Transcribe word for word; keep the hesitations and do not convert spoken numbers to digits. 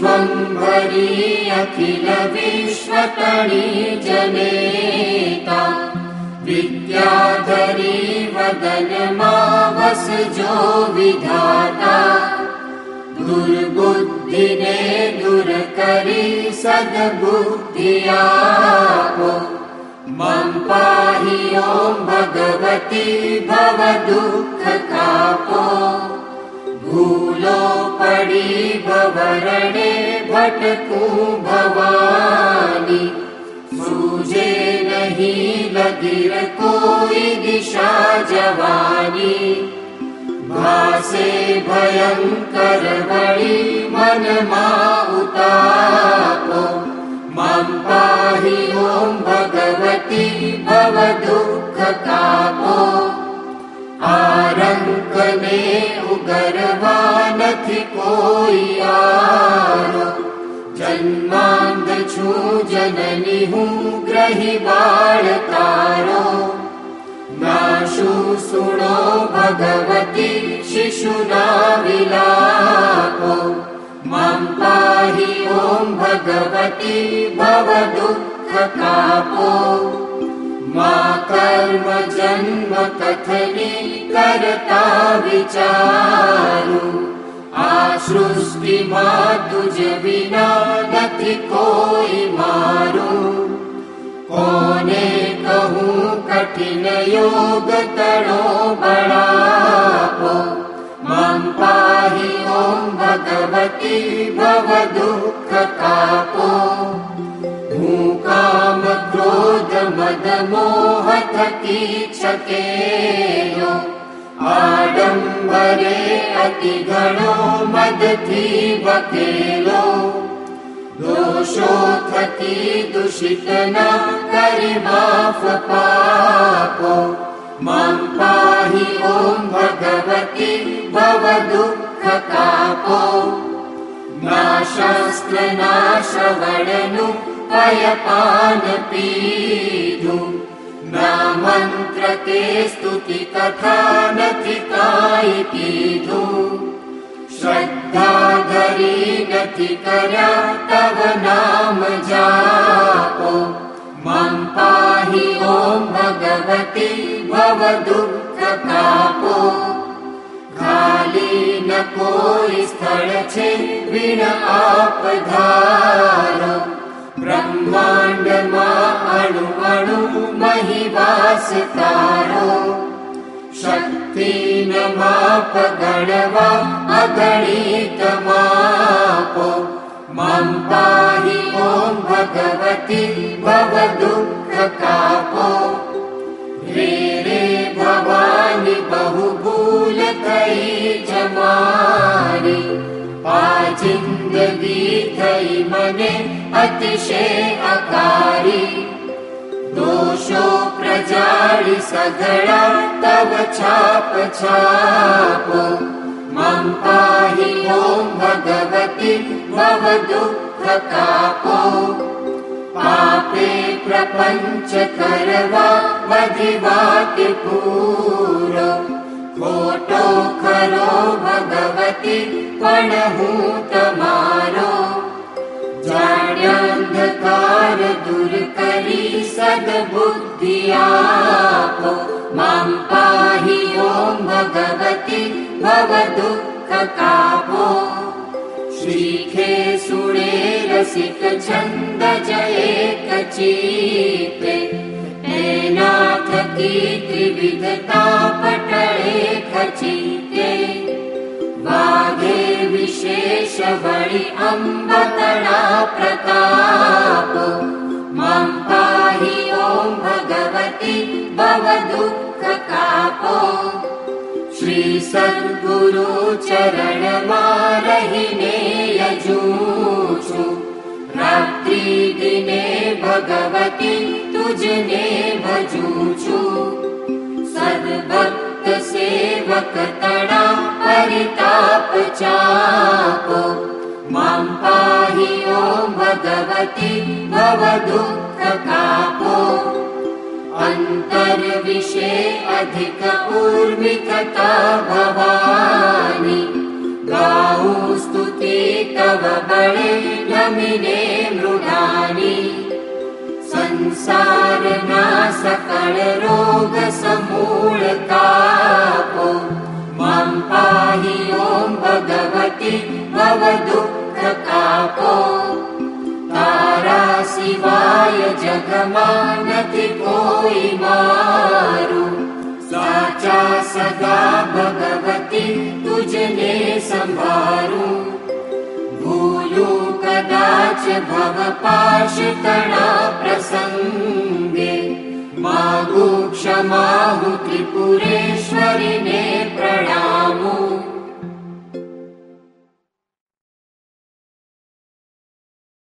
विश्वम्भरी अखिल विश्वतणी जनेता विद्याधरी वदन मावसजो विधाता दुर्बुद्धिने दूर करी सद्बुद्धियापो मम पाहि ओम भगवती भव दुःख कापो भूलो पड़ी भवरणे भटकूं भवानी सूझे नहीं लगिर कोई दिशा जवानी भासे भयंकर बड़ी मन मां उतापो मम पाहि ओम भगवती भव दुःख कापो आरंकने उगरवा नथी कोई आरो जन्मांध छू जननी हूँ ग्रही बाळ तारो नाशु सुनो भगवती शिशुना विलापो मम पाहि ओम भगवती भव दुःख कापो मा कर्म जन्म कथनी करता विचारु आ सृष्टि मा तुझ बिना नथी कोई मारू कोने कहूँ कठिन योग तड़ो बड़ापो मम पाहि ओम भगवती भव दुःख कापो हूँ काम क्रोध मद मोह थकी छकेलो आडंबरे अति घणो मद थी बकेलो दोषो थकी दूषित न करि माफ पापो मम पाहि ओम भगवती भव दुःख कापो ना शास्त्र ना श्रवणनु पयपान पीधु ना मंत्र के स्तुति कथा नथी काई कीधु श्रद्धा धरी नथी कर्या तव नाम जापो मम पाहि ओम भगवती भव दुःख कापो खाली न कोई स्थल छे विण आप धारो ब्रह्मांड मां अणु अणु मही वास तारो शक्ति न माप गणवा अगणित मापो मम पाहि ओम भगवती भव दुःख कापो रे रे भवानी बहु भूल थई जमारी आ जिंदगी थई मने अतिशय अकारी दोषो प्रजाळि सघळा तव छाप छापो मम पाहि ओम भगवती भव दुःख कापो पापे प्रपंच करवा वधिवाति पूरो खोटो खरो भगवती पण हूँ तमारो जाड्यांधकार दूर करी सद्बुद्धियापो मम पाहि ओम भगवती भव दुःख कापो श्रीखे सुणे रसिक छंद जये कचीते नाथ की त्रिविधता पटळे खचीते वागे विशेष बळि अंबतड़ा प्रतापो मम पाहि ओम भगवती भव दुःख कापो श्री सद्गुरु चरण मारहिने यजूछु रात्रि दिने भगवती तुझने भजूछु सद्भक्त सेवक तड़ा परिताप चापो मम पाहि ओम भगवती भव दुःख कापो अंतर विषे अधिक उर्मिकता भवानी गाऊ स्तुति स्तुति तव बळे नमिने मृगानि संसार ना सकल रोग समूल तापो मां पाहि ओं भगवति भव दुःख तापो तारा सिवाय जगमा नति कोई मारू साचा सदा भगवती तुझने संभारू भूलू कदाच भव पाश तणा प्रसंगे मागू क्षमाहु त्रिपुरेश्वरी ने